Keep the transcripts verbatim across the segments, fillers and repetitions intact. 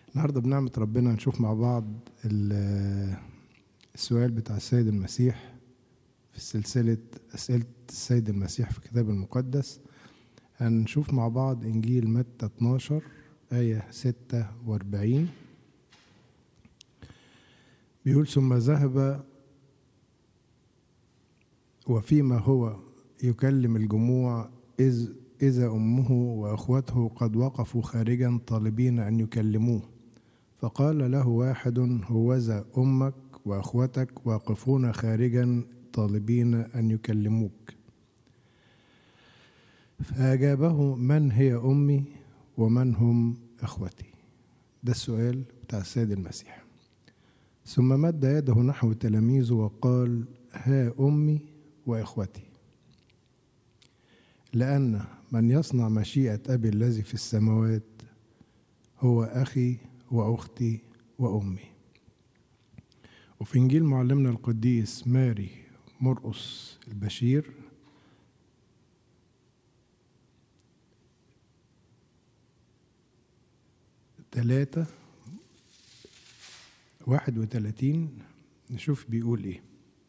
النهارده بنعمة ربنا هنشوف مع بعض السؤال بتاع السيد المسيح في سلسلة أسئلة السيد المسيح في الكتاب المقدس. هنشوف مع بعض إنجيل متى اتناشر آية ستة وأربعين. بيقول: ثم ذهب وفيما هو يكلم الجموع إذ إذا أمه وأخوته قد وقفوا خارجا طالبين أن يكلموه، فقال له واحد: هوذا أمك وأخوتك واقفون خارجا طالبين أن يكلموك. فأجابه: من هي أمي ومن هم أخوتي؟ ده السؤال بتاع السيد المسيح. ثم مد يده نحو تلاميذه وقال: ها أمي وإخوتي، لأن من يصنع مشيئة أبي الذي في السماوات هو أخي وأختي وأمي. وفي إنجيل معلمنا القديس ماري مرقس البشير ثلاثة واحد وثلاثين نشوف بيقول إيه.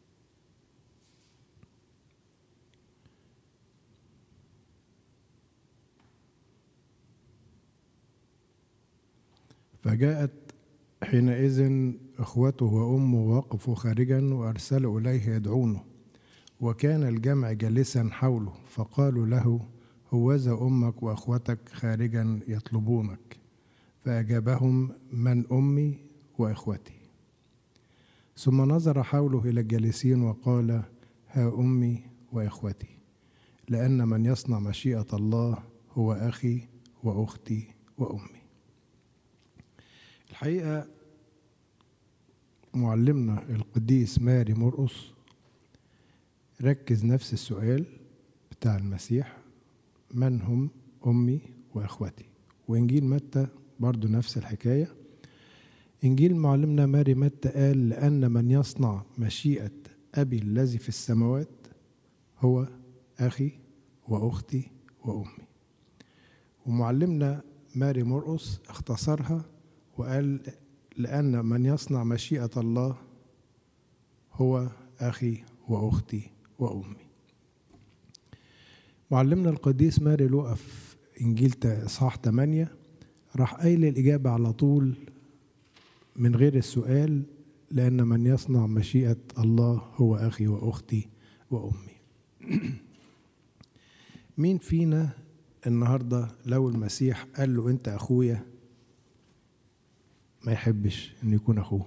فجاءت حينئذ إخوته وأمه وقفوا خارجا وأرسلوا إليه يدعونه، وكان الجمع جالسا حوله، فقالوا له: هوذا أمك وأخوتك خارجا يطلبونك. فأجابهم: من أمي وإخوتي؟ ثم نظر حوله إلى الجالسين وقال: ها أمي وإخوتي، لأن من يصنع مشيئة الله هو أخي وأختي وأمي. الحقيقة معلمنا القديس ماري مرقس ركز نفس السؤال بتاع المسيح: من هم أمي وإخوتي؟ وإنجيل متى برضو نفس الحكاية. إنجيل معلمنا ماري متى قال: لأن من يصنع مشيئة أبي الذي في السماوات هو أخي وأختي وأمي. ومعلمنا ماري مرقس اختصرها وقال: لأن من يصنع مشيئة الله هو أخي وأختي وأمي. معلمنا القديس ماري لوقا في إنجيل إصحاح ثمانية راح قايل الإجابة على طول من غير السؤال: لأن من يصنع مشيئة الله هو أخي وأختي وأمي. مين فينا النهاردة لو المسيح قال له أنت أخويا ما يحبش أن يكون أخوه؟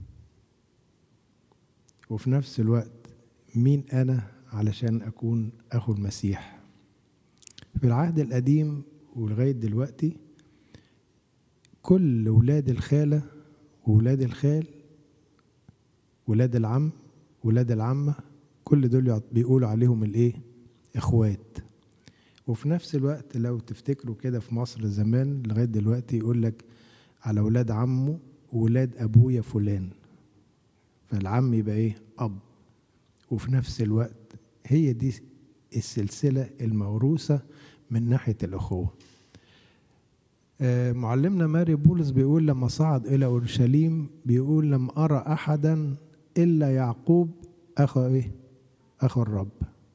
وفي نفس الوقت مين أنا علشان أكون أخو المسيح؟ في العهد القديم ولغاية دلوقتي كل ولاد الخالة وولاد الخال، ولاد العم ولاد العمة، كل دول بيقولوا عليهم الإيه؟ إخوات. وفي نفس الوقت لو تفتكروا كده في مصر زمان لغاية دلوقتي يقول لك على ولاد عمه ولاد أبويا فلان، فالعم يبقى إيه؟ أب. وفي نفس الوقت هي دي السلسلة الموروثة من ناحية الأخوة. آه معلمنا ماري بولس بيقول لما صعد إلى أورشليم بيقول: لم أرى أحدا إلا يعقوب أخو إيه؟ أخو الرب.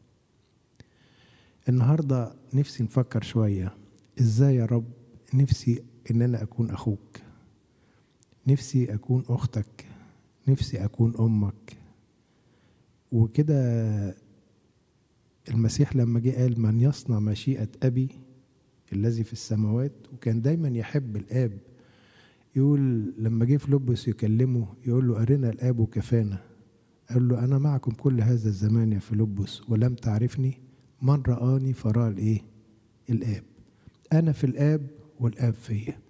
النهاردة نفسي نفكر شوية: إزاي يا رب نفسي إن أنا أكون أخوك، نفسي أكون أختك، نفسي أكون أمك. وكده المسيح لما جه قال: من يصنع مشيئة أبي الذي في السماوات، وكان دايما يحب الآب. يقول لما جه فيلبس يكلمه يقول له: أرنا الآب وكفانا. قال له: أنا معكم كل هذا الزمان يا فيلبس ولم تعرفني، من رآني فرأى الإيه؟ الآب. أنا في الآب والآب فيا.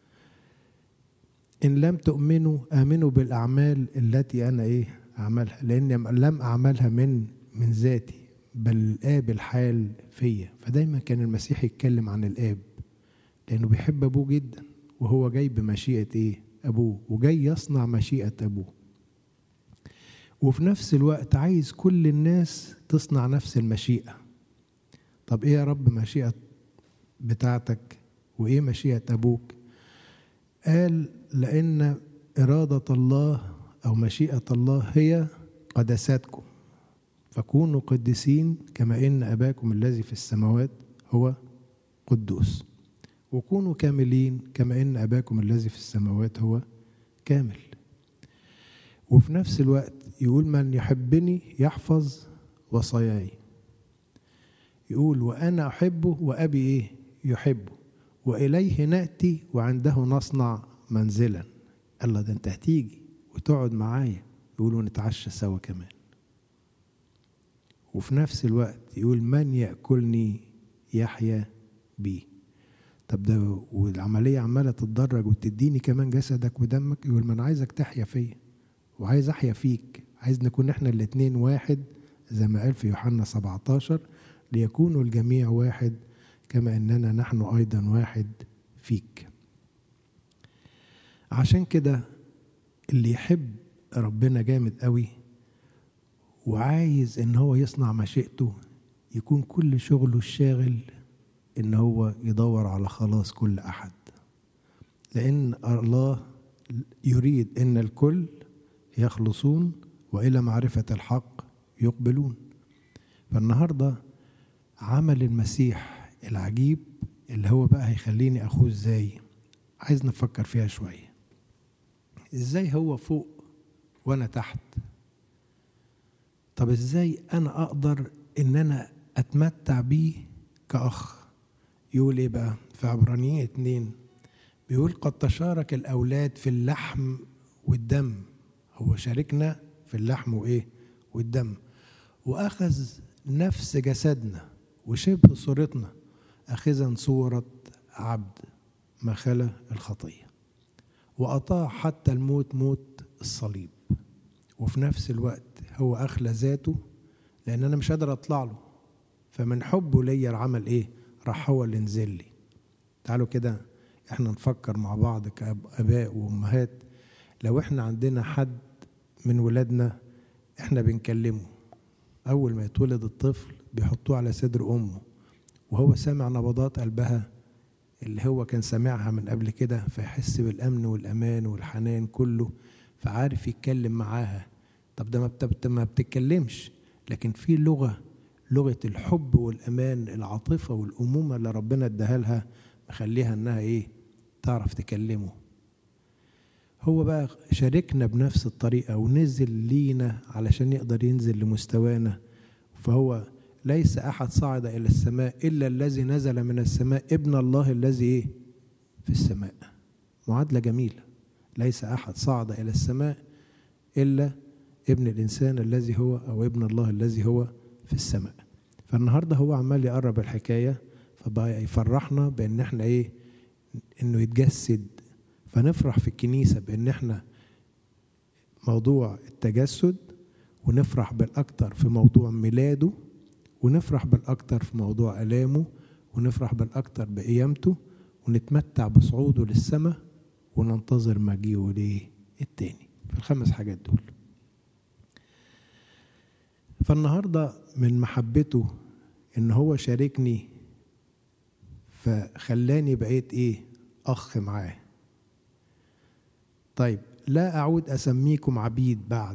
إن لم تؤمنوا آمنوا بالأعمال التي أنا إيه؟ أعملها، لأن لم أعملها من من ذاتي بل الآب الحال فيا. فدايما كان المسيح يتكلم عن الآب لأنه بيحب أبوه جدا، وهو جاي بمشيئة إيه؟ أبوه، وجاي يصنع مشيئة أبوه. وفي نفس الوقت عايز كل الناس تصنع نفس المشيئة. طب إيه يا رب مشيئة بتاعتك وإيه مشيئة أبوك؟ قال لأن إرادة الله أو مشيئة الله هي قدساتكم، فكونوا قديسين كما إن أباكم الذي في السماوات هو قدوس، وكونوا كاملين كما إن أباكم الذي في السماوات هو كامل. وفي نفس الوقت يقول من يحبني يحفظ وصاياي، يقول وأنا أحبه وأبي إيه يحبه وإليه نأتي وعنده نصنع منزلا. الله، ده أنت هتيجي وتقعد معايا، يقولوا نتعشى سوا كمان. وفي نفس الوقت يقول من يأكلني يحيا بي. طب ده والعملية عمالة تتدرج وتديني كمان جسدك ودمك. يقول ما أنا عايزك تحيا فيا وعايز أحيا فيك، عايز نكون احنا الاتنين واحد زي ما قال في يوحنا سبعتاشر ليكونوا الجميع واحد كما أننا نحن أيضا واحد فيك. عشان كده اللي يحب ربنا جامد قوي وعايز ان هو يصنع مشيئته يكون كل شغله الشاغل ان هو يدور على خلاص كل احد، لان الله يريد ان الكل يخلصون والى معرفة الحق يقبلون. فالنهاردة عمل المسيح العجيب اللي هو بقى هيخليني اخوه ازاي، عايز نفكر فيها شوية. ازاي هو فوق وانا تحت؟ طب ازاي انا اقدر ان انا اتمتع بيه كأخ؟ يقول ايه بقى في عبرانيين اتنين؟ بيقول قد تشارك الاولاد في اللحم والدم. هو شاركنا في اللحم وايه والدم، واخذ نفس جسدنا وشبه صورتنا اخذا صورة عبد ما خلا الخطية، وأطاع حتى الموت موت الصليب. وفي نفس الوقت هو أخلى ذاته لأن أنا مش قادر أطلع له، فمن حبه ليا العمل إيه؟ راح هو اللي نزل لي. تعالوا كده إحنا نفكر مع بعض كأباء وأمهات. لو إحنا عندنا حد من ولادنا إحنا بنكلمه، أول ما يتولد الطفل بيحطوه على صدر أمه وهو سامع نبضات قلبها اللي هو كان سامعها من قبل كده، فيحس بالأمن والأمان والحنان كله، فعارف يتكلم معاها. طب ده ما بتتكلمش، لكن في لغة لغة الحب والأمان، العاطفة والأمومة اللي ربنا اداها لها مخليها انها ايه؟ تعرف تكلمه. هو بقى شاركنا بنفس الطريقة ونزل لينا علشان يقدر ينزل لمستوانا. فهو ليس أحد صعد إلى السماء إلا الذي نزل من السماء ابن الله الذي إيه؟ في السماء. معادلة جميلة، ليس أحد صعد إلى السماء إلا ابن الإنسان الذي هو أو ابن الله الذي هو في السماء. فالنهاردة هو عمال يقرب الحكاية، فبقى يفرحنا بأن احنا إيه؟ إنه يتجسد. فنفرح في الكنيسة بأن احنا موضوع التجسد، ونفرح بالأكتر في موضوع ميلاده، ونفرح بالأكتر في موضوع ألامه، ونفرح بالأكتر بقيامته، ونتمتع بصعوده للسماء، وننتظر مجيئه ليه التاني. في الخمس حاجات دول. فالنهاردة من محبته إن هو شاركني فخلاني بقيت إيه؟ أخ معاه. طيب لا أعود أسميكم عبيد بعد،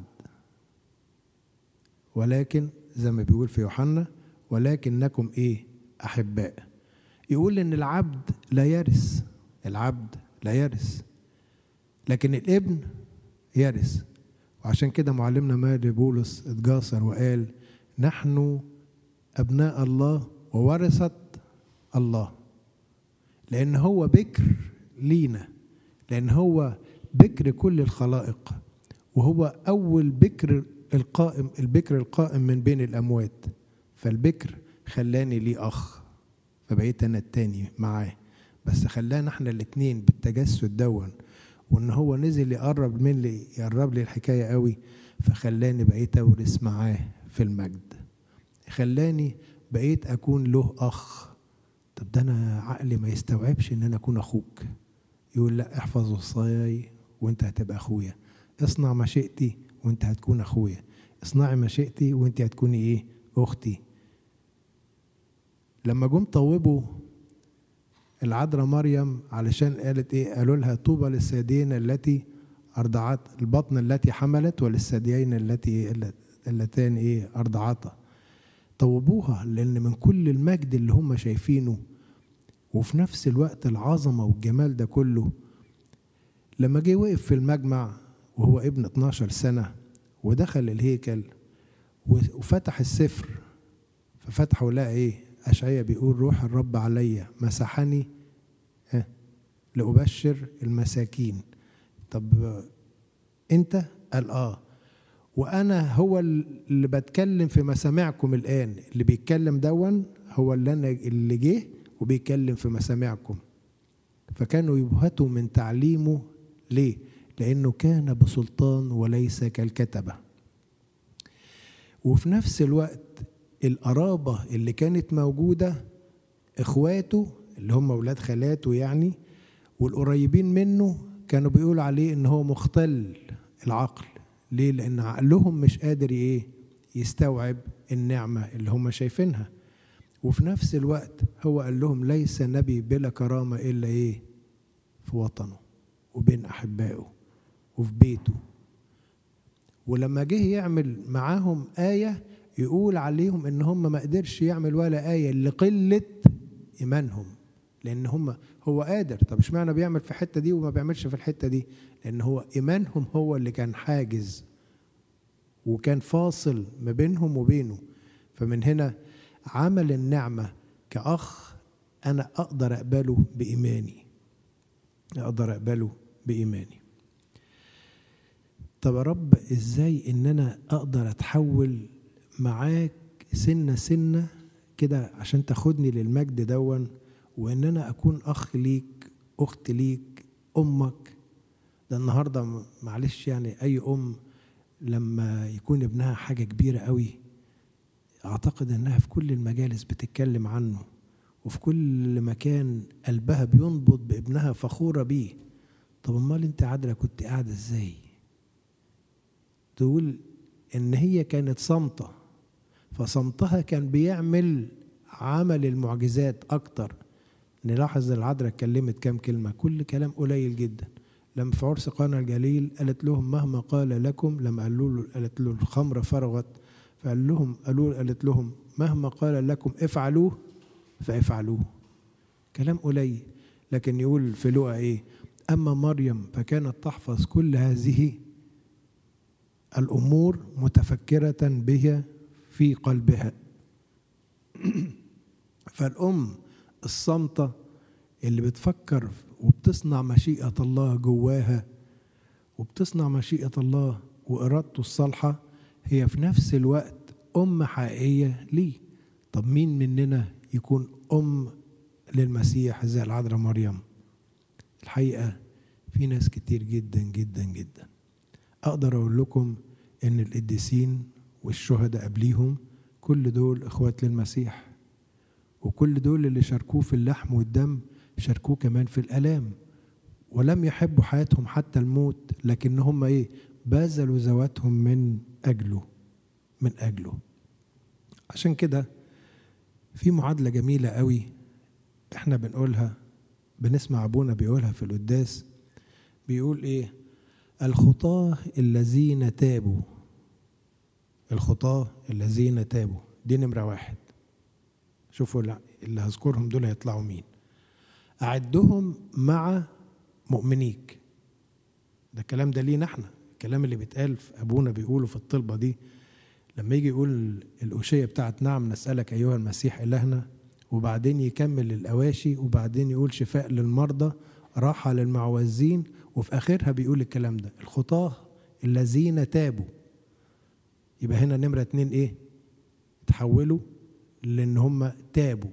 ولكن زي ما بيقول في يوحنا ولكنكم إيه؟ أحباء. يقول إن العبد لا يرث، العبد لا يرث، لكن الابن يرث. وعشان كده معلمنا ماري بولس اتجاسر وقال نحن أبناء الله وورثة الله، لأن هو بكر لينا، لأن هو بكر كل الخلائق، وهو أول بكر القائم، البكر القائم من بين الأموات. فالبكر خلاني ليه أخ، فبقيت أنا التاني معاه، بس خلانا احنا الاتنين بالتجسد دون، وإن هو نزل يقرب من لي يقرب لي الحكاية قوي، فخلاني بقيت أورث معاه في المجد، خلاني بقيت أكون له أخ. طب ده أنا عقلي ما يستوعبش إن أنا أكون أخوك. يقول لا، احفظ وصاياي وانت هتبقى أخويا، اصنع مشيئتي وانت هتكون أخويا، اصنعي مشيئتي وانت هتكوني إيه؟ أختي. لما جم طوبوا العذراء مريم علشان قالت ايه؟ قالوا لها طوبى للثديين التي ارضعت، البطن التي حملت، وللثديين التي اللتان ايه؟ ارضعتا. طوبوها، لان من كل المجد اللي هم شايفينه وفي نفس الوقت العظمه والجمال ده كله، لما جه وقف في المجمع وهو ابن اتناشر سنه ودخل الهيكل وفتح السفر، ففتحه لقى ايه؟ اشعياء بيقول روح الرب عليا مسحني ها لأبشر المساكين. طب انت؟ قال اه، وانا هو اللي بتكلم في مسامعكم الان، اللي بيتكلم دون هو اللي انا اللي جه وبيتكلم في مسامعكم. فكانوا يبهتوا من تعليمه. ليه؟ لانه كان بسلطان وليس كالكتبه. وفي نفس الوقت القرابه اللي كانت موجوده، اخواته اللي هم اولاد خالاته يعني والقريبين منه، كانوا بيقولوا عليه ان هو مختل العقل. ليه؟ لان عقلهم مش قادر ايه؟ يستوعب النعمه اللي هم شايفينها. وفي نفس الوقت هو قال لهم ليس نبي بلا كرامه الا ايه؟ في وطنه وبين احبائه وفي بيته. ولما جه يعمل معاهم آية يقول عليهم ان هم ما قدرش يعمل ولا آية لقلة إيمانهم، لأن هم هو قادر. طب اشمعنى بيعمل في الحتة دي وما بيعملش في الحتة دي؟ لأن هو إيمانهم هو اللي كان حاجز وكان فاصل ما بينهم وبينه. فمن هنا عمل النعمة كأخ أنا أقدر أقبله بإيماني، أقدر أقبله بإيماني. طب يا رب إزاي إن أنا أقدر أتحول معاك سنة سنة كده عشان تاخدني للمجد دون، وإن أنا أكون أخ ليك، أخت ليك، أمك؟ ده النهاردة معلش يعني أي أم لما يكون ابنها حاجة كبيرة قوي، أعتقد أنها في كل المجالس بتتكلم عنه، وفي كل مكان قلبها بينبض بابنها فخورة بيه. طب امال انت عادلة كنت قاعدة ازاي؟ تقول ان هي كانت صامتة، فصمتها كان بيعمل عمل المعجزات اكتر. نلاحظ العذراء اتكلمت كام كلمة؟ كل كلام قليل جدا. لما في عرس قانا الجليل قالت لهم مهما قال لكم، لما قالوا له قالت له الخمر فرغت، فقال لهم قالوا قالت لهم مهما قال لكم افعلوه فافعلوه. كلام قليل. لكن يقول في لوقا ايه؟ اما مريم فكانت تحفظ كل هذه الامور متفكرة بها في قلبها. فالام الصامتة اللي بتفكر وبتصنع مشيئة الله جواها، وبتصنع مشيئة الله وإرادته الصالحة، هي في نفس الوقت أم حقيقية ليه. طب مين مننا يكون أم للمسيح زي العذراء مريم؟ الحقيقة في ناس كتير جدا جدا جدا. أقدر أقول لكم إن القديسين والشهداء قبليهم كل دول إخوات للمسيح، وكل دول اللي شاركوه في اللحم والدم شاركوه كمان في الآلام، ولم يحبوا حياتهم حتى الموت، لكن هم إيه؟ بذلوا ذواتهم من أجله من أجله. عشان كده في معادلة جميلة قوي احنا بنقولها، بنسمع أبونا بيقولها في القداس. بيقول إيه؟ الخطاة الذين تابوا، الخطاة الذين تابوا دي نمرة واحد. شوفوا اللي هذكرهم دول هيطلعوا مين. أعدهم مع مؤمنيك. ده الكلام ده لينا احنا، الكلام اللي بيتقال في أبونا بيقوله في الطلبة دي لما يجي يقول الأوشية بتاعت نعم نسألك أيها المسيح إلهنا، وبعدين يكمل الأواشي، وبعدين يقول شفاء للمرضى، راحة للمعوزين، وفي آخرها بيقول الكلام ده الخطاة الذين تابوا. يبقى هنا نمرة اتنين إيه؟ تحولوا لأن هم تابوا.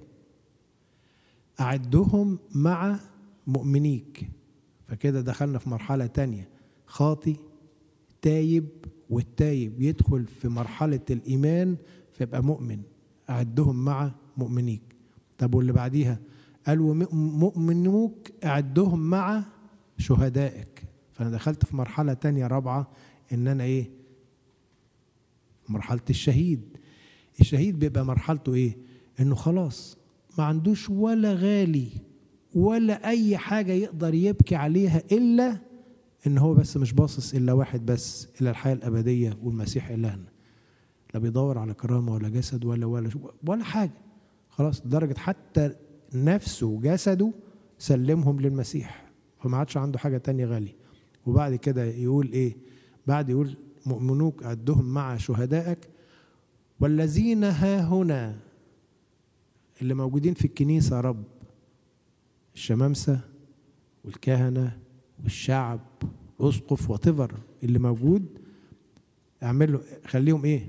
أعدهم مع مؤمنيك، فكده دخلنا في مرحلة تانية. خاطي تايب، والتايب يدخل في مرحلة الإيمان فيبقى مؤمن. أعدهم مع مؤمنيك. طب واللي بعديها قالوا مؤمنوك أعدهم مع شهدائك. فأنا دخلت في مرحلة تانية رابعة، إن أنا إيه؟ مرحلة الشهيد. الشهيد بيبقى مرحلته إيه؟ إنه خلاص ما عندوش ولا غالي ولا أي حاجة يقدر يبكي عليها إلا إن هو بس مش باصص إلا واحد بس، إلى الحياة الأبدية والمسيح إلهنا. لا بيدور على كرامة ولا جسد ولا ولا ولا حاجة خلاص، لدرجة حتى نفسه وجسده سلمهم للمسيح، فما عادش عنده حاجة تانية غالية. وبعد كده يقول إيه؟ بعد يقول مؤمنوك عدهم مع شهدائك والذين ها هنا، اللي موجودين في الكنيسة يا رب، الشمامسة والكهنة والشعب الأسقف وطفر اللي موجود، اعمله خليهم ايه؟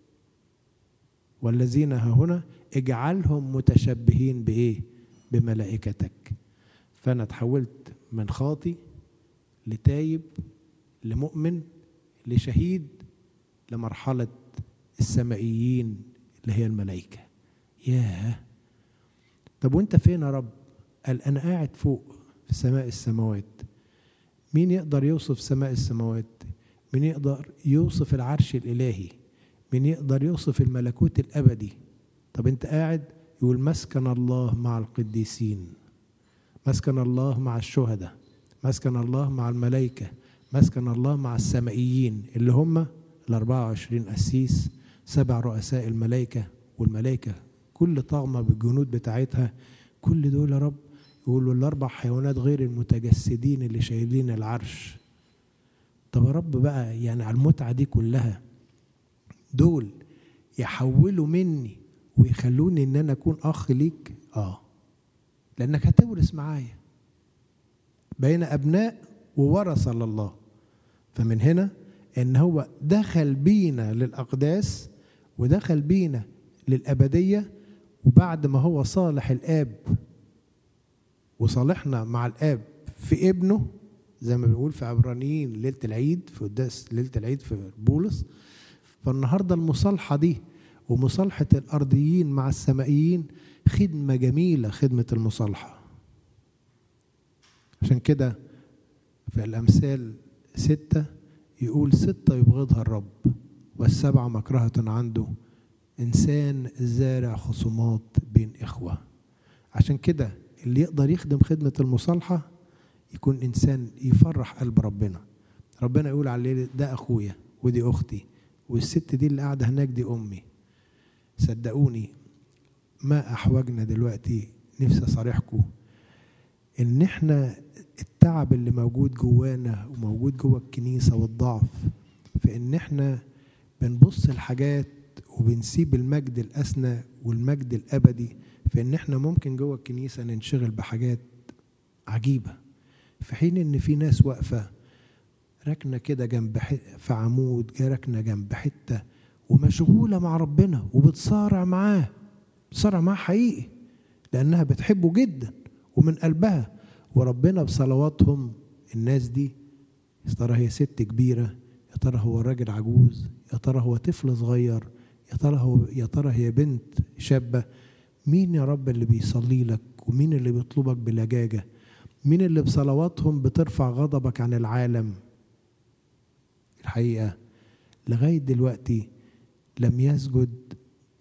والذين ها هنا اجعلهم متشبهين بايه؟ بملائكتك. فانا تحولت من خاطي لتايب لمؤمن لشهيد لمرحلة السمائيين اللي هي الملائكة. ياه، طب وانت فين يا رب؟ قال انا قاعد فوق في سماء السماوات. مين يقدر يوصف سماء السماوات؟ مين يقدر يوصف العرش الإلهي؟ مين يقدر يوصف الملكوت الأبدي؟ طب انت قاعد يقول مسكن الله مع القديسين، مسكن الله مع الشهداء، مسكن الله مع الملائكة، مسكن الله مع السمائيين اللي هم الأربعة وعشرين قسيس، سبع رؤساء الملائكة، والملائكة كل طغمة بالجنود بتاعتها. كل دول يا رب يقولوا الأربع حيوانات غير المتجسدين اللي شايلين العرش. طب يا رب بقى يعني على المتعة دي كلها دول يحولوا مني ويخلوني ان انا اكون اخ ليك؟ اه، لانك هتورث معايا، بقينا ابناء وورثة لله. فمن هنا ان هو دخل بينا للاقداس ودخل بينا للابدية، وبعد ما هو صالح الاب وصالحنا مع الاب في ابنه، زي ما بنقول في عبرانيين ليلة العيد، في قداس ليلة العيد في بولس. فالنهاردة المصالحة دي ومصالحة الأرضيين مع السمائيين خدمة جميلة، خدمة المصالحة. عشان كده في الأمثال ستة يقول ستة يبغضها الرب والسبعة مكرهة عنده، إنسان زارع خصومات بين إخوة. عشان كده اللي يقدر يخدم خدمة المصالحة يكون إنسان يفرح قلب ربنا. ربنا يقول عليه ده أخويا ودي أختي، والست دي اللي قاعدة هناك دي أمي. صدقوني ما أحوجنا دلوقتي، نفسي أصارحكم إن إحنا التعب اللي موجود جوانا وموجود جوا الكنيسة والضعف في إن إحنا بنبص الحاجات وبنسيب المجد الأسنى والمجد الأبدي، في إن إحنا ممكن جوا الكنيسة ننشغل بحاجات عجيبة، في حين إن في ناس واقفة ركنة كده جنب في عمود، ركنة جنب حتة ومشغولة مع ربنا وبتصارع معاه، بتصارع معاه حقيقي لأنها بتحبه جدا ومن قلبها. وربنا بصلواتهم الناس دي، يا ترى هي ست كبيرة، يا ترى هو راجل عجوز، يا ترى هو طفل صغير، يا ترى هو يا ترى هي بنت شابة، مين يا رب اللي بيصلي لك ومين اللي بيطلبك بلجاجة؟ مين اللي بصلواتهم بترفع غضبك عن العالم؟ الحقيقة لغاية دلوقتي لم يسجد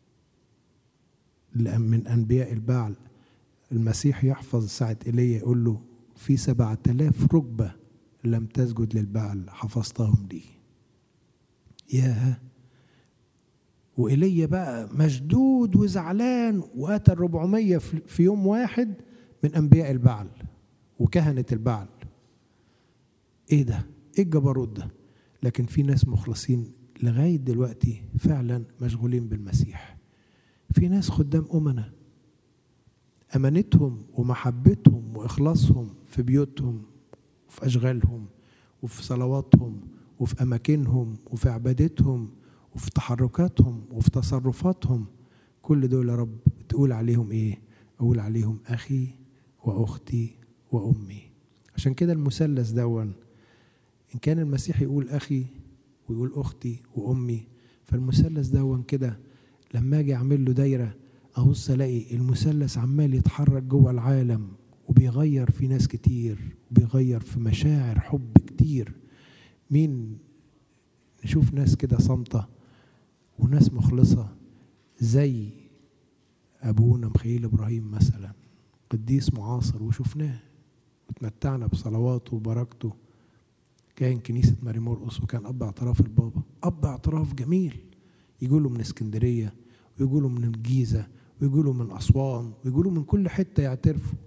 من أنبياء البعل. المسيح يحفظ ساعة إيليا يقول له في سبعة آلاف ركبة لم تسجد للبعل حفظتهم لي. ياه، وإيليا بقى مشدود وزعلان وقتل ربعمية في يوم واحد من أنبياء البعل وكهنة البعل. إيه ده؟ إيه الجبروت ده؟ لكن في ناس مخلصين لغاية دلوقتي فعلا مشغولين بالمسيح. في ناس خدام أمنا أمانتهم ومحبتهم وإخلاصهم في بيوتهم وفي أشغالهم وفي صلواتهم وفي أماكنهم وفي عبادتهم وفي تحركاتهم وفي تصرفاتهم. كل دول يا رب تقول عليهم إيه؟ أقول عليهم أخي وأختي وأمي. عشان كده المثلث دون، إن كان المسيح يقول أخي ويقول أختي وأمي، فالمثلث دون كده لما أجي أعمل له دايرة أبص ألاقي المثلث عمال يتحرك جوه العالم وبيغير في ناس كتير وبيغير في مشاعر حب كتير. مين نشوف ناس كده صامتة وناس مخلصة زي أبونا مخيل إبراهيم مثلا، قديس معاصر وشفناه وتمتعنا بصلواته وبركته، كان كنيسة ماري مرقس، وكان أب اعتراف البابا، أب اعتراف جميل، يقولوا من اسكندرية ويقولوا من الجيزة ويقولوا من أسوان ويقولوا من كل حتة يعترفوا،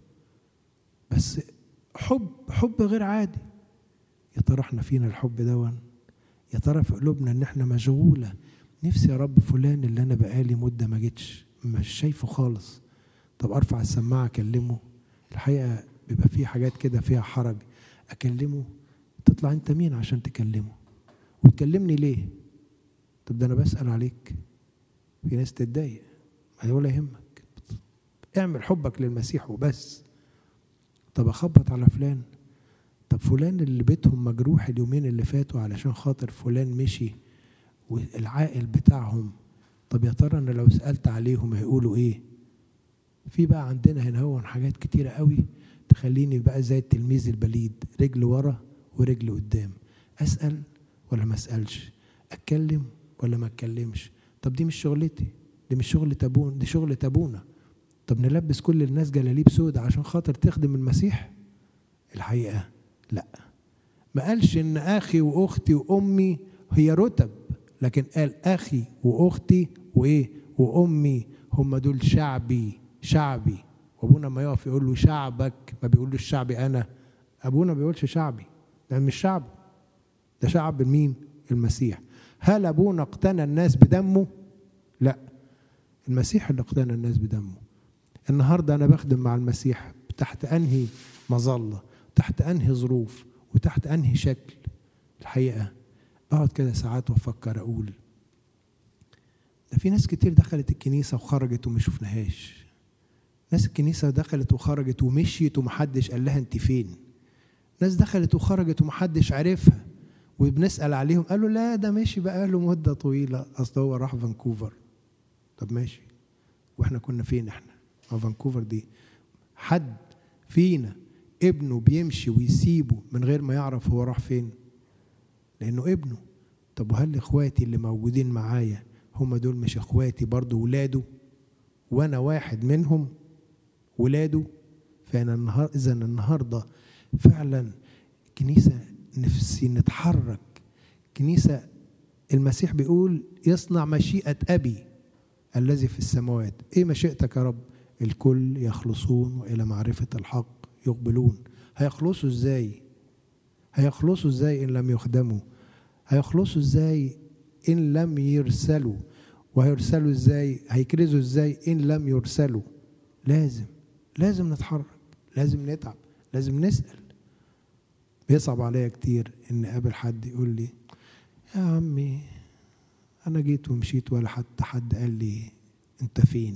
بس حب حب غير عادي. يا ترى احنا فينا الحب دون؟ يا ترى في قلوبنا ان احنا مشغولة؟ نفسي يا رب فلان اللي انا بقالي مدة ما جيتش مش شايفه خالص، طب ارفع السماعة اكلمه. الحقيقة بيبقى فيه حاجات كده فيها حرج، اكلمه تطلع انت مين عشان تكلمه وتكلمني ليه؟ طب ده انا بسأل عليك. في ناس تتضايق، ما ولا يهمك، اعمل حبك للمسيح وبس. طب اخبط على فلان، طب فلان اللي بيتهم مجروح اليومين اللي فاتوا علشان خاطر فلان مشي والعائل بتاعهم، طب يا ترى انا لو سألت عليهم هيقولوا ايه؟ في بقى عندنا هنا هو حاجات كتيرة قوي تخليني بقى زي التلميذ البليد، رجل ورا ورجل قدام، اسأل ولا ما اسألش، اتكلم ولا ما اتكلمش. طب دي مش شغلتي، دي مش شغلة ابونا، دي شغلة ابونا. طب نلبس كل الناس جلاليب سودة عشان خاطر تخدم المسيح؟ الحقيقة لا، ما قالش ان اخي واختي وامي هي رتب، لكن قال اخي واختي وايه وامي، هم دول شعبي شعبي. وابونا ما يقف يقول له شعبك، ما بيقول له الشعبي انا. ابونا بيقولش شعبي، ده مش شعب، ده شعب مين؟ المسيح. هل ابونا اقتنى الناس بدمه؟ لا، المسيح اللي اقتنى الناس بدمه. النهارده انا بخدم مع المسيح تحت انهي مظله، تحت انهي ظروف، وتحت انهي شكل؟ الحقيقه بقعد كده ساعات وافكر اقول ده في ناس كتير دخلت الكنيسه وخرجت وما شفناهاش. ناس الكنيسه دخلت وخرجت ومشيت ومحدش قال لها انت فين. ناس دخلت وخرجت ومحدش عارفها، وبنسال عليهم قالوا لا ده ماشي بقى له مده طويله، اصل هو راح فانكوفر. طب ماشي، واحنا كنا فين احنا؟ ما فانكوفر دي حد فينا ابنه بيمشي ويسيبه من غير ما يعرف هو راح فين؟ لانه ابنه. طب وهل اخواتي اللي موجودين معايا هم دول مش اخواتي برضو ولاده؟ وانا واحد منهم ولاده. فانا النهار اذا النهارده فعلا كنيسه نفسي نتحرك، كنيسه المسيح بيقول يصنع مشيئه ابي الذي في السماوات. ايه مشيئتك يا رب؟ الكل يخلصون والى معرفه الحق يقبلون. هيخلصوا ازاي؟ هيخلصوا ازاي ان لم يخدموا؟ هيخلصوا ازاي ان لم يرسلوا؟ وهيرسلوا ازاي؟ هيكرزوا ازاي ان لم يرسلوا؟ لازم لازم نتحرك، لازم نتعب، لازم نسأل. بيصعب عليا كتير ان قابل حد يقول لي يا عمي انا جيت ومشيت ولا حتى حد قال لي انت فين.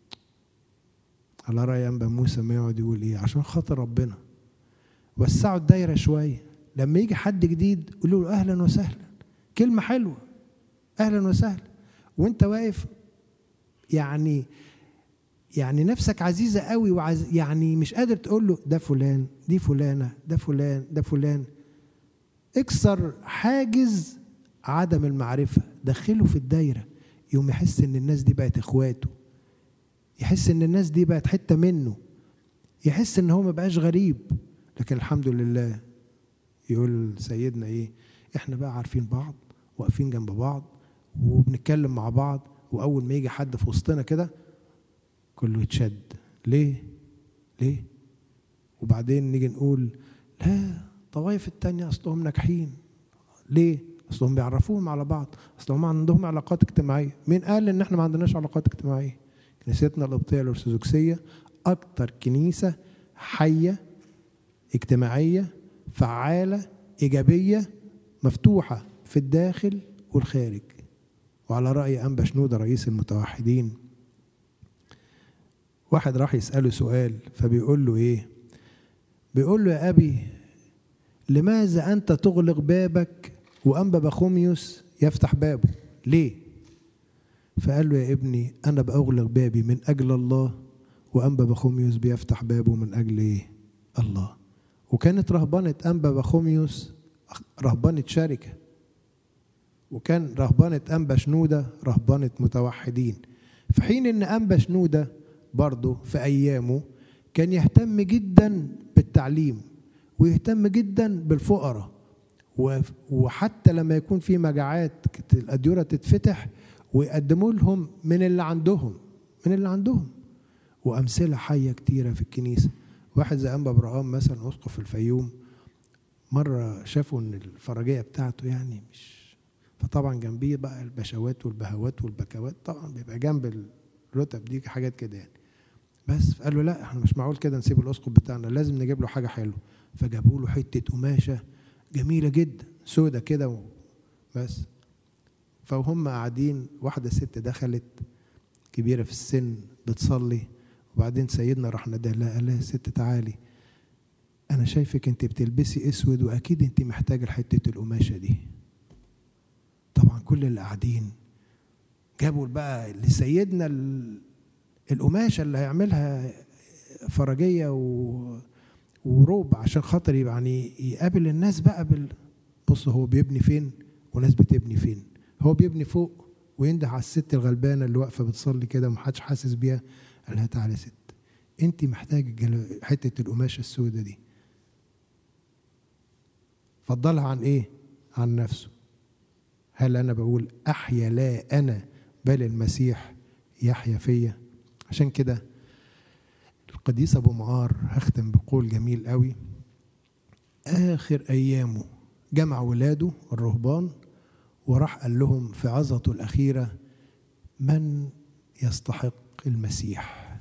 على رأي أنبا موسى ما يقعد يقول ايه؟ عشان خاطر ربنا وسعوا الدايرة شوية، لما يجي حد جديد قولوا له اهلا وسهلا، كلمة حلوة اهلا وسهلا، وانت واقف يعني يعني نفسك عزيزة قوي وعز يعني مش قادر تقول له ده فلان دي فلانة ده فلان ده فلان. اكسر حاجز عدم المعرفة، دخله في الدايرة، يوم يحس ان الناس دي بقت اخواته، يحس ان الناس دي بقت حتة منه، يحس ان هو ما بقاش غريب. لكن الحمد لله يقول سيدنا ايه؟ احنا بقى عارفين بعض، واقفين جنب بعض، وبنتكلم مع بعض، واول ما يجي حد في وسطنا كده كله يتشد. ليه؟ ليه؟ وبعدين نيجي نقول لا طوائف التانية اصلهم ناجحين. ليه؟ اصلهم بيعرفوهم على بعض، اصلهم عندهم علاقات اجتماعية. مين قال ان احنا ما عندناش علاقات اجتماعية؟ كنيستنا القبطية الارثوذكسية اكتر كنيسة حية اجتماعية فعالة ايجابية مفتوحة في الداخل والخارج. وعلى رأي أنبا شنودة رئيس المتوحدين، واحد راح يسأله سؤال فبيقول له ايه؟ بيقول له يا أبي لماذا أنت تغلق بابك وأنبا بخوميوس يفتح بابه؟ ليه؟ فقال له يا ابني أنا بأغلق بابي من أجل الله، وأنبا بخوميوس بيفتح بابه من أجل إيه؟ الله. وكانت رهبانة أنبا بخوميوس رهبانة شركة، وكان رهبانة أنبا شنودة رهبانة متوحدين، في حين إن أنبا شنودة برضه في أيامه كان يهتم جدا بالتعليم ويهتم جدا بالفقراء، وحتى لما يكون في مجاعات الأديرة تتفتح ويقدموا لهم من اللي عندهم من اللي عندهم وأمثلة حية كتيرة في الكنيسة. واحد زي أنبا برقام مثلا أسقف الفيوم، مرة شافوا إن الفرجية بتاعته يعني مش، فطبعا جنبيه بقى البشوات والبهوات والبكوات، طبعا بيبقى جنب الرتب دي حاجات كده يعني. بس قال له لا احنا مش معقول كده نسيب الأسقف بتاعنا، لازم نجيب له حاجة حلوة. فجابوا له حتة قماشة جميلة جدا سودة كده بس. فهم قاعدين، واحدة ست دخلت كبيرة في السن بتصلي، وبعدين سيدنا راح نادى لها قال لها ست تعالي، أنا شايفك أنت بتلبسي أسود وأكيد أنت محتاجة حتة القماشة دي. طبعا كل اللي قاعدين جابوا بقى لسيدنا القماشة اللي هيعملها فرجية و وروب عشان خاطر يعني يقابل الناس بقى بال... بص هو بيبني فين وناس بتبني فين. هو بيبني فوق وينده على الست الغلبانه اللي واقفه بتصلي كده ومحدش حاسس بيها، قال لها تعالي ست انت محتاجه حته القماشه السوداء دي. فضلها عن ايه؟ عن نفسه. هل انا بقول احيا لا انا بل المسيح يحيا فيا؟ عشان كده القديس ابو معار هختم بقول جميل قوي، اخر ايامه جمع ولاده الرهبان وراح قال لهم في عظته الاخيره من يستحق المسيح؟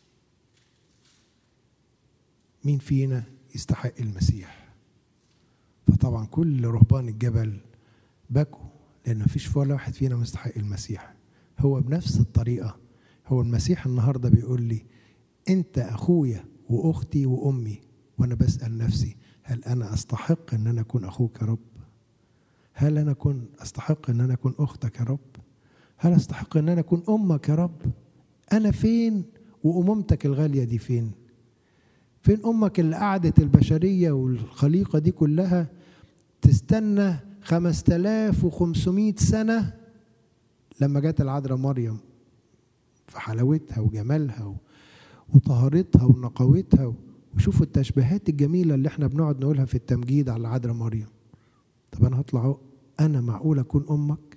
مين فينا يستحق المسيح؟ فطبعا كل رهبان الجبل بكوا، لان مفيش ولا واحد فينا مستحق المسيح. هو بنفس الطريقه هو المسيح النهارده بيقول لي انت اخويا واختي وامي، وانا بسال نفسي هل انا استحق ان انا اكون اخوك يا رب؟ هل انا اكون استحق ان انا اكون اختك يا رب؟ هل استحق ان انا اكون امك يا رب؟ انا فين وامومتك الغاليه دي فين؟ فين امك اللي قعدت البشريه والخليقه دي كلها تستنى خمسة آلاف وخمسمائة سنه لما جت العذراء مريم في حلاوتها وجمالها وطهارتها ونقاوتها؟ وشوفوا التشبيهات الجميله اللي احنا بنقعد نقولها في التمجيد على العذراء مريم. طب انا هطلع انا معقول اكون امك؟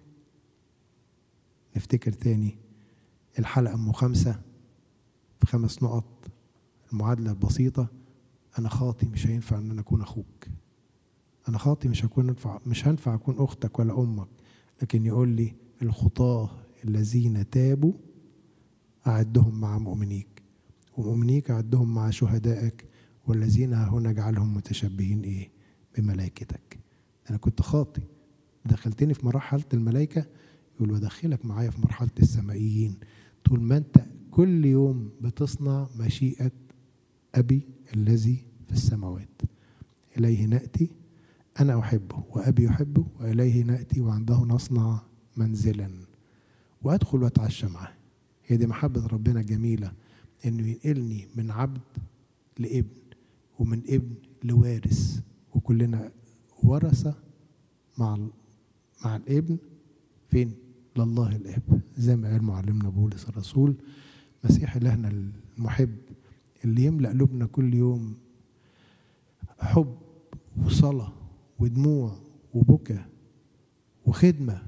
نفتكر تاني الحلقه ام خمسه في خمس نقط، المعادله البسيطه، انا خاطي مش هينفع ان انا اكون اخوك، انا خاطي مش هكون ينفع مش هينفع اكون اختك ولا امك. لكن يقول لي الخطاه الذين تابوا اعدهم مع مؤمنيك، ومؤمنيك اعدهم مع شهدائك، والذين هنا اجعلهم متشبهين ايه؟ بملائكتك. انا كنت خاطي دخلتني في مرحله الملائكه، يقول ودخلك معايا في مرحله السمائيين، طول ما انت كل يوم بتصنع مشيئه ابي الذي في السماوات. اليه ناتي انا احبه وابي يحبه واليه ناتي وعنده نصنع منزلا وادخل واتعشى معه. هي دي محبه ربنا الجميله، انه ينقلني من عبد لابن ومن ابن لوارث، وكلنا ورثه مع مع الابن فين؟ لله الاب، زي ما قال معلمنا بولس الرسول. مسيح الهنا المحب اللي يملأ قلوبنا كل يوم حب وصلاة ودموع وبكى وخدمة.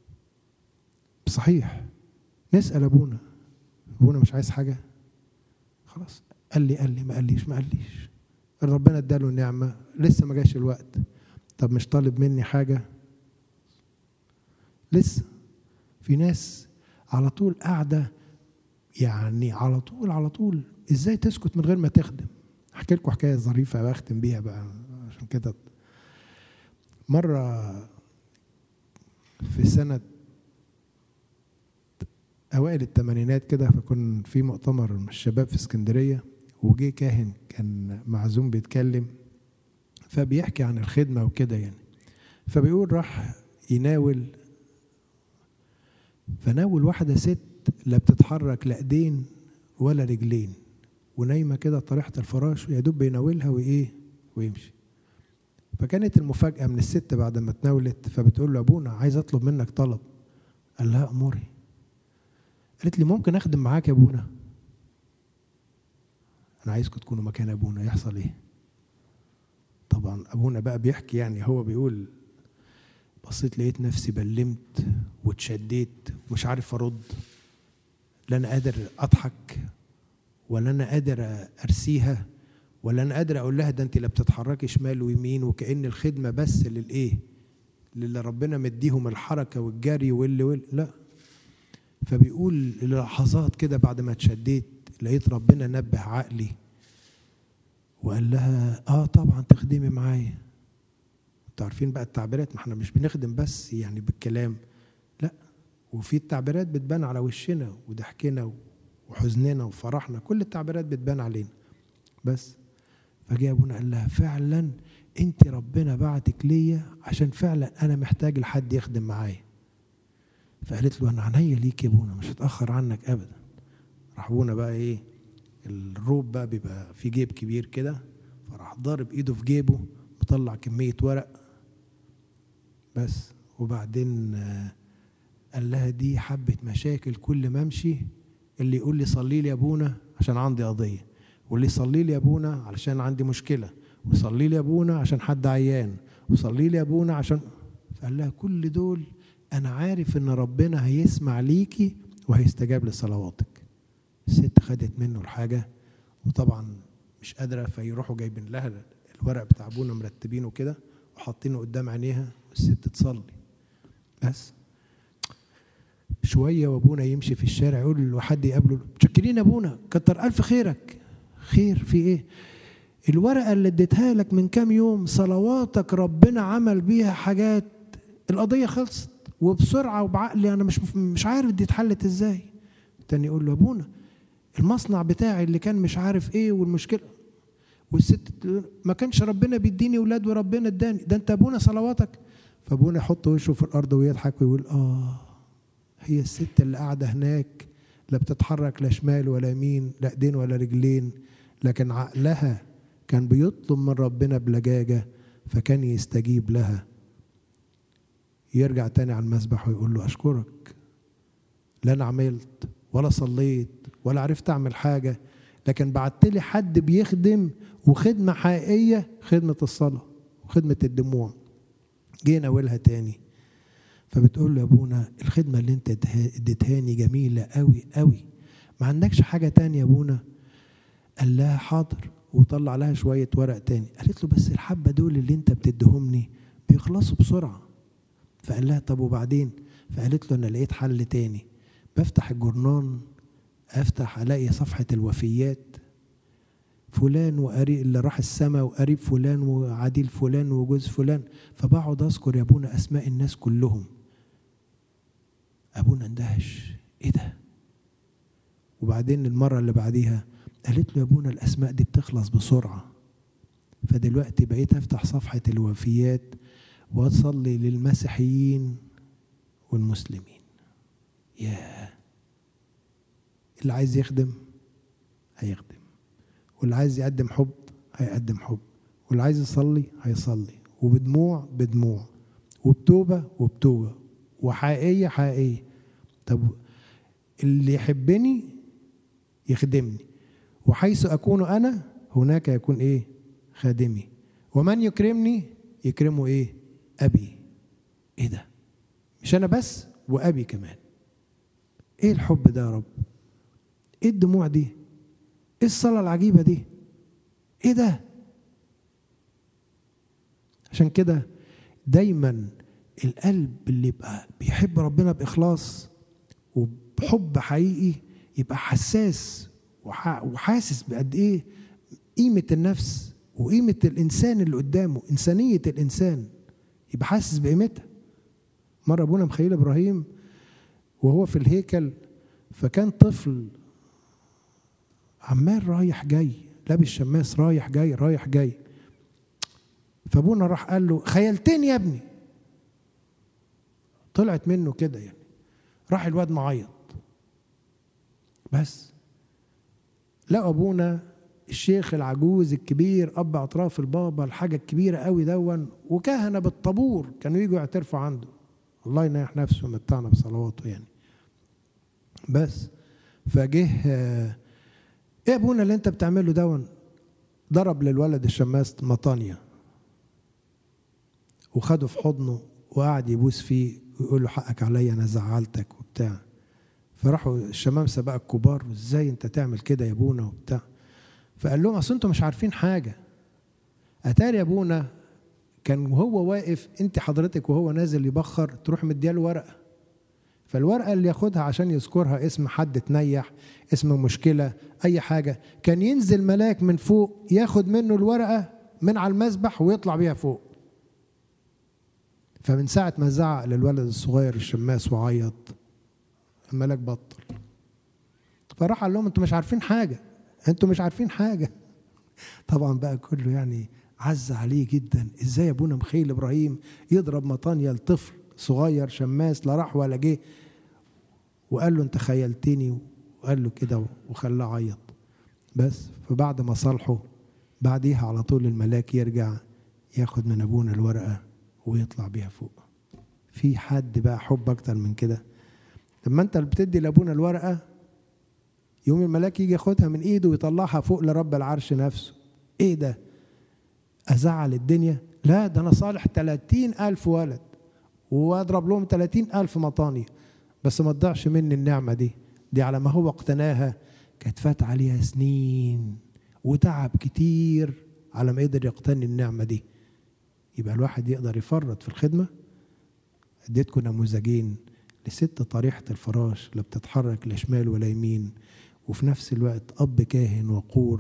بصحيح نسأل أبونا، أبونا مش عايز حاجة؟ خلاص قال لي قال لي ما قاليش ما قاليش ربنا اداله النعمة، لسه ما جاش الوقت. طب مش طالب مني حاجة لسه؟ في ناس على طول قاعدة يعني على طول على طول، ازاي تسكت من غير ما تخدم؟ احكي لكم حكاية ظريفة واختم بيها بقى عشان كده. مرة في سنة أوائل الثمانينات كده، فكنا في مؤتمر الشباب في اسكندرية، وجي كاهن كان معزوم بيتكلم فبيحكي عن الخدمة وكده يعني، فبيقول راح يناول، فناول واحدة ست لا بتتحرك لا ايدين ولا رجلين، ونايمة كده طريحة الفراش، ويا دوب بيناولها وايه ويمشي. فكانت المفاجأة من الست بعد ما تناولت، فبتقول له أبونا عايز أطلب منك طلب. قال لها أموري. قالت لي ممكن أخدم معاك يا أبونا؟ انا عايزكم تكونوا مكان ابونا. يحصل ايه؟ طبعا ابونا بقى بيحكي، يعني هو بيقول بصيت لقيت نفسي بلمت واتشديت ومش عارف ارد، لا انا قادر اضحك ولا انا قادر ارسيها ولا انا قادر اقول لها ده انت لا بتتحركي شمال ويمين، وكأن الخدمه بس للايه، للي ربنا مديهم الحركه والجري واللي واللي لا. فبيقول للحظات كده بعد ما اتشديت لقيت ربنا نبه عقلي وقال لها اه طبعا تخدمي معايا. انتوا عارفين بقى التعبيرات، ما احنا مش بنخدم بس يعني بالكلام، لا، وفي التعبيرات بتبان على وشنا وضحكنا وحزننا وفرحنا، كل التعبيرات بتبان علينا. بس فجاء ابونا قال لها فعلا انت ربنا بعتك ليا عشان فعلا انا محتاج لحد يخدم معايا. فقالت له انا عينيا ليك يا ابونا، مش هتاخر عنك ابدا. راح ابونا بقى ايه، الروب بقى بيبقى في جيب كبير كده، فراح ضارب ايده في جيبه مطلع كميه ورق بس. وبعدين قال لها دي حبه مشاكل، كل ما امشي اللي يقول لي صلي لي يا ابونا عشان عندي قضيه، واللي يصلي لي يا ابونا علشان عندي مشكله، وصلي لي يا ابونا عشان حد عيان، وصلي لي يا ابونا عشان. فقال لها كل دول انا عارف ان ربنا هيسمع ليكي وهيستجاب لصلواتك. الست خدت منه الحاجه وطبعا مش قادره، فيروحوا جايبين لها الورق بتاع ابونا مرتبينه كده وحاطينه قدام عينيها والست تصلي. بس شويه وابونا يمشي في الشارع يقول له حد يقابله متشكرين يا ابونا كتر الف خيرك. خير في ايه؟ الورقه اللي اديتها لك من كام يوم صلواتك ربنا عمل بيها حاجات، القضيه خلصت وبسرعه وبعقلي انا مش مش عارف دي اتحلت ازاي. تاني يقول له ابونا المصنع بتاعي اللي كان مش عارف ايه والمشكله، والست ما كانش ربنا بيديني ولاد وربنا اداني، ده انت ابونا صلواتك. فابونا يحط وشه في الارض ويضحك ويقول اه هي الست اللي قاعده هناك لا بتتحرك لا شمال ولا يمين لا ايدين ولا رجلين، لكن عقلها كان بيطلب من ربنا بلجاجه فكان يستجيب لها. يرجع تاني على المسبح ويقول له اشكرك، لا انا عملت ولا صليت ولا عرفت اعمل حاجه، لكن بعت لي حد بيخدم وخدمه حقيقيه، خدمه الصلاه وخدمه الدموع. جينا اولها تاني فبتقول له يا ابونا الخدمه اللي انت اديتهاني جميله قوي قوي، ما عندكش حاجه تانية يا ابونا؟ قال لها حاضر، وطلع لها شويه ورق تاني. قالت له بس الحبه دول اللي انت بتديهمني بيخلصوا بسرعه. فقال لها طب وبعدين؟ فقالت له انا لقيت حل تاني، بفتح الجورنان افتح الاقي صفحه الوفيات، فلان وقريب اللي راح السماء وقريب فلان وعديل فلان وجوز فلان، فبقعد اذكر يا ابونا اسماء الناس كلهم. ابونا اندهش ايه ده؟ وبعدين المره اللي بعديها قالت له يا ابونا الاسماء دي بتخلص بسرعه، فدلوقتي بقيت افتح صفحه الوفيات واصلي للمسيحيين والمسلمين. ياه، اللي عايز يخدم هيخدم، واللي عايز يقدم حب هيقدم حب، واللي عايز يصلي هيصلي، وبدموع بدموع، وبتوبة وبتوبة، وحقيقية حقيقية. طب اللي يحبني يخدمني، وحيث أكون أنا هناك يكون إيه؟ خادمي، ومن يكرمني يكرمه إيه؟ أبي. إيه ده؟ مش أنا بس، وأبي كمان. إيه الحب ده يا رب؟ إيه الدموع دي؟ إيه الصلاة العجيبة دي؟ إيه ده؟ عشان كده دايما القلب اللي يبقى بيحب ربنا بإخلاص وبحب حقيقي يبقى حساس وحاسس بقد إيه قيمة النفس وقيمة الإنسان اللي قدامه، إنسانية الإنسان، يبقى حاسس بقيمتها. مرة أبونا مخيل إبراهيم وهو في الهيكل، فكان طفل عمال رايح جاي لابس شماس رايح جاي رايح جاي، فابونا راح قال له خيلتني يا ابني. طلعت منه كده يعني، راح الواد معيط. بس لقى ابونا الشيخ العجوز الكبير اب اطراف البابا الحاجه الكبيره قوي دون، وكهنه بالطابور كانوا يجوا يعترفوا عنده، الله ينيح نفسه ومتعنا بصلواته يعني. بس فجه ايه ابونا اللي انت بتعمله دون؟ ضرب للولد الشماس مطانية وخده في حضنه وقعد يبوس فيه ويقول له حقك عليا انا زعلتك وبتاع. فراحوا الشمامسه بقى الكبار، وازاي انت تعمل كده يا ابونا وبتاع. فقال لهم اصل انتوا مش عارفين حاجه. اتاري يا ابونا كان وهو واقف انت حضرتك وهو نازل يبخر تروح مدياله ورقه، فالورقه اللي ياخدها عشان يذكرها اسم حد تنيح، اسم مشكله، اي حاجه، كان ينزل ملاك من فوق ياخد منه الورقه من على المسبح ويطلع بيها فوق. فمن ساعه ما زعق للولد الصغير الشماس وعيط الملاك بطل. فراح قال لهم انتوا مش عارفين حاجه، انتوا مش عارفين حاجه. طبعا بقى كله يعني عز عليه جدا، ازاي ابونا مخيل ابراهيم يضرب مطانية لطفل صغير شماس لا راح ولا جه. وقال له انت خيلتني، وقال له كده وخلاه عيط. بس فبعد ما صالحه بعديها على طول الملاك يرجع ياخد من ابونا الورقه ويطلع بيها فوق. في حد بقى حب اكتر من كده؟ لما انت اللي بتدي لابونا الورقه يوم الملاك يجي ياخدها من ايده ويطلعها فوق لرب العرش نفسه. ايه ده؟ ازعل الدنيا؟ لا، ده انا صالح ثلاثين الف ولد واضرب لهم ثلاثين الف مطانية، بس ما تضيعش مني النعمه دي. دي على ما هو اقتناها كانت فات عليها سنين وتعب كتير على ما يقدر يقتني النعمه دي. يبقى الواحد يقدر يفرط في الخدمه. اديتكم نموذجين لست طريحة الفراش لا بتتحرك لا شمال ولا يمين، وفي نفس الوقت أب كاهن وقور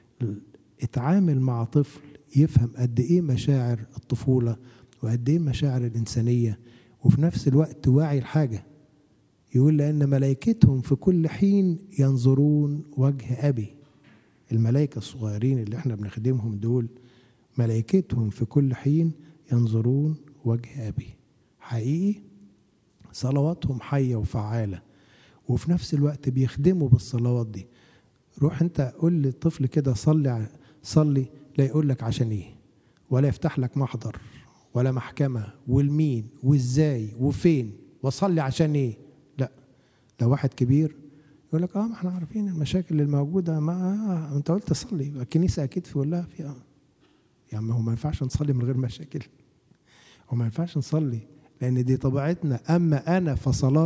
اتعامل مع طفل يفهم قد إيه مشاعر الطفولة وقد إيه مشاعر الإنسانية، وفي نفس الوقت واعي الحاجة. يقول لأن ملائكتهم في كل حين ينظرون وجه أبي. الملائكة الصغيرين اللي احنا بنخدمهم دول ملائكتهم في كل حين ينظرون وجه أبي. حقيقي صلواتهم حية وفعالة، وفي نفس الوقت بيخدموا بالصلوات دي. روح انت قول للطفل كده صلي صلي، لا يقول لك عشان ايه، ولا يفتح لك محضر ولا محكمة والمين وازاي وفين وصلي عشان ايه. لا، لو واحد كبير يقول لك اه ما احنا عارفين المشاكل الموجودة، ما آه انت قلت صلي الكنيسة اكيد في ولا فيها. يعني هو ما ينفعش نصلي من غير مشاكل، وما ينفعش نصلي لأن دي طبيعتنا. أما أنا فصلاة.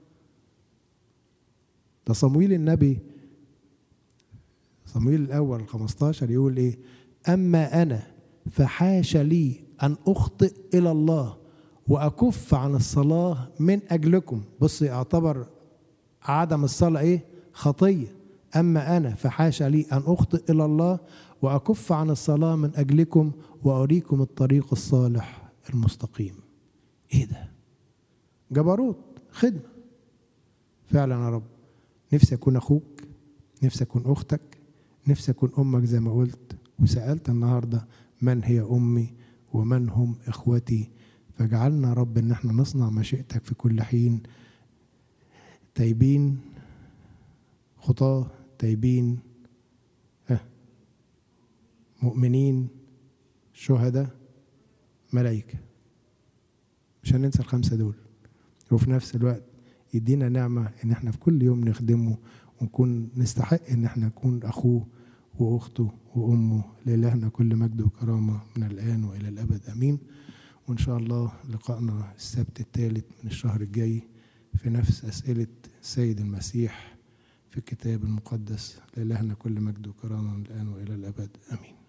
ده صمويل النبي صمويل الأول خمستاشر يقول إيه؟ أما أنا فحاش لي أن أخطئ إلى الله وأكف عن الصلاة من أجلكم. بص اعتبر عدم الصلاة إيه؟ خطية. أما أنا فحاش لي أن أخطئ إلى الله وأكف عن الصلاة من أجلكم وأريكم الطريق الصالح المستقيم. ايه ده؟ جبروت خدمة فعلا يا رب. نفسي اكون اخوك، نفسي اكون اختك، نفسي اكون امك زي ما قلت وسألت النهاردة من هي امي ومن هم اخوتي. فاجعلنا رب ان احنا نصنع مشيئتك في كل حين، تايبين خطاة، تايبين اه مؤمنين، شهداء، ملائكة. مش هننسى الخمسة دول. وفي نفس الوقت يدينا نعمة ان احنا في كل يوم نخدمه ونكون نستحق ان احنا نكون اخوه واخته وامه. لإلهنا كل مجد وكرامة من الآن والى الابد امين. وان شاء الله لقائنا السبت الثالث من الشهر الجاي في نفس اسئلة السيد المسيح في الكتاب المقدس. لإلهنا كل مجد وكرامة من الآن والى الابد امين.